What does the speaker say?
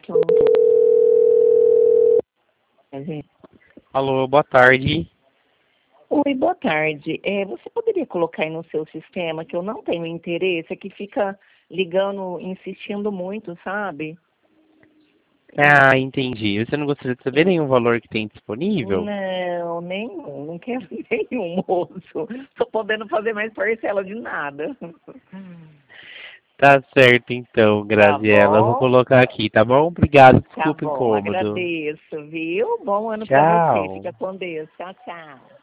que eu não tô. Alô, boa tarde. Oi, boa tarde. Você poderia colocar aí no seu sistema que eu não tenho interesse, é que fica ligando, insistindo muito, sabe? Ah, entendi. Você não gostaria de saber nenhum valor que tem disponível? Não, nenhum, não quero nenhum, moço. Tô podendo fazer mais parcela de nada. Tá certo então, Tá Graziela. Eu vou bom? colocar aqui, tá bom? Obrigado, Tá desculpa o bom, incômodo. agradeço, viu? Bom ano pra você. Tchau. Fica com Deus. Tchau, tchau.